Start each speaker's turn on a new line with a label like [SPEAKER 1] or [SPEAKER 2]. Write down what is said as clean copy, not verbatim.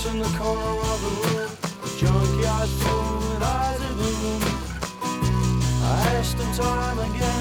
[SPEAKER 1] house in the corner of the room, a junkyard full with eyes of gloom. I asked him time again.